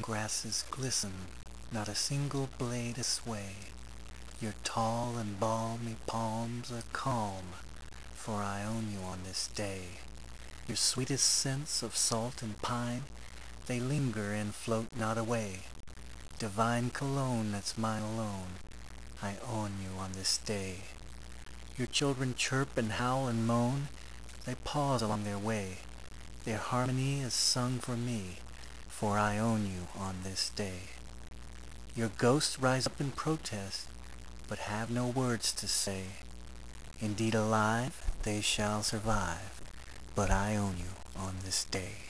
grasses glisten, not a single blade asway. Your tall and balmy palms are calm, for I own you on this day. Your sweetest scents of salt and pine, they linger and float not away. Divine cologne that's mine alone, I own you on this day. Your children chirp and howl and moan, they pause along their way. Their harmony is sung for me, for I own you on this day. Your ghosts rise up in protest, but have no words to say. Indeed alive, they shall survive, but I own you on this day.